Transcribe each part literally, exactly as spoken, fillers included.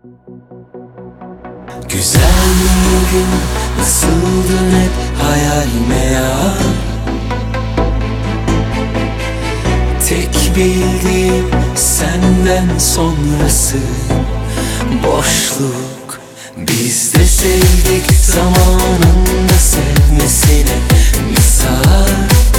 Güzel miydin, nasıldın hep hayal meyal. Tek bildiğim senden sonrası boşluk. Biz de sevdik zamanında sevmesine misal.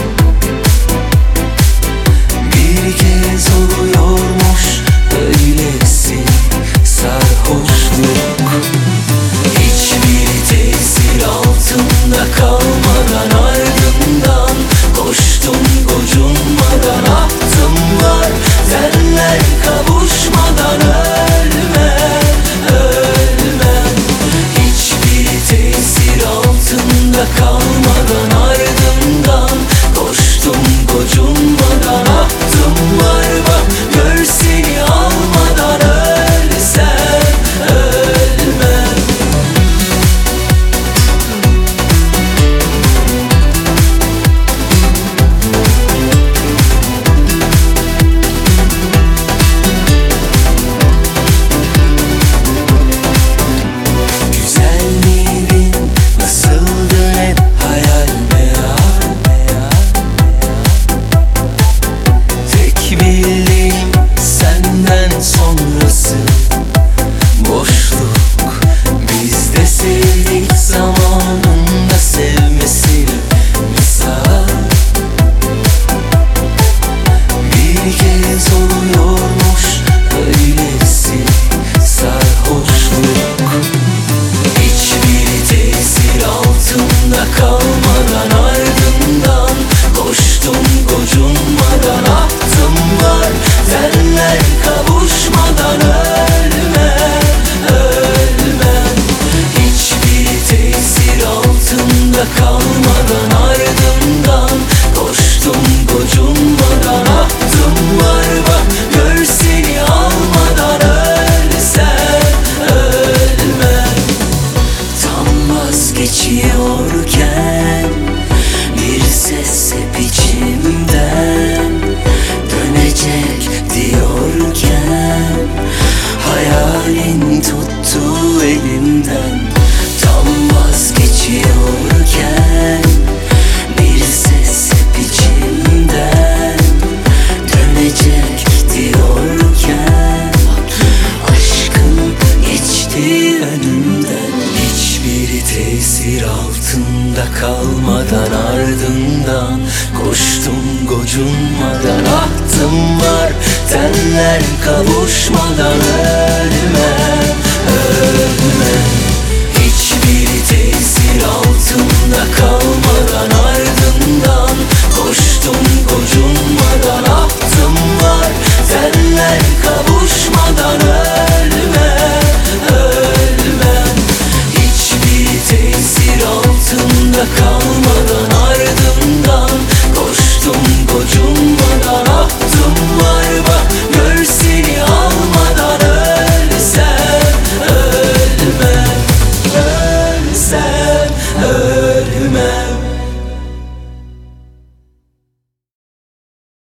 Bir kez oluyormuş öylesi sarhoşluk. Hiçbir tesir altında kalmadan ardından koştum gocunmadan, ahtım var derler kavuşmadan. Ölme, ölmem. Hiçbir tesir altında kalmadan ardından koştum gocunmadan, ahtım var bak gör seni almadan. Ölsem ölmem. Güzel miydin, nasıldın hep hayal meyal. Tek bildiğim senden sonrası boşluk. Biz de sevdik zamanında sevmesine misal. Bir kez oluyormuş öylesi sarhoşluk. Hiçbir tesir altında kalmadan ardından koştum gocunmadan, ahtım var derler kavuşmadan. Ölme, ölmem. Hiçbir tesir altında kalmadan ardından koştum gocunmadan, ahtım var bak gör seni almadan. Ölsem ölmem. Tam vazgeçiyorken bir ses hep içimden dönecek diyorken hayalin tuttu elimden. Tam vazgeçiyorken bir ses hep içimden dönecek diyorken aşkın geçti önümden. Hiçbir tesir altında kalmadan ardından koştum gocunmadan, ahtım var tenler kavuşmadan. Ölmem, ölmem. Hiçbir tesir altında kalmadan ardından koştum gocunmadan, ahtım var tenler kavuşmadan. Ölmem, ölmem. Hiçbir tesir altında kalmadan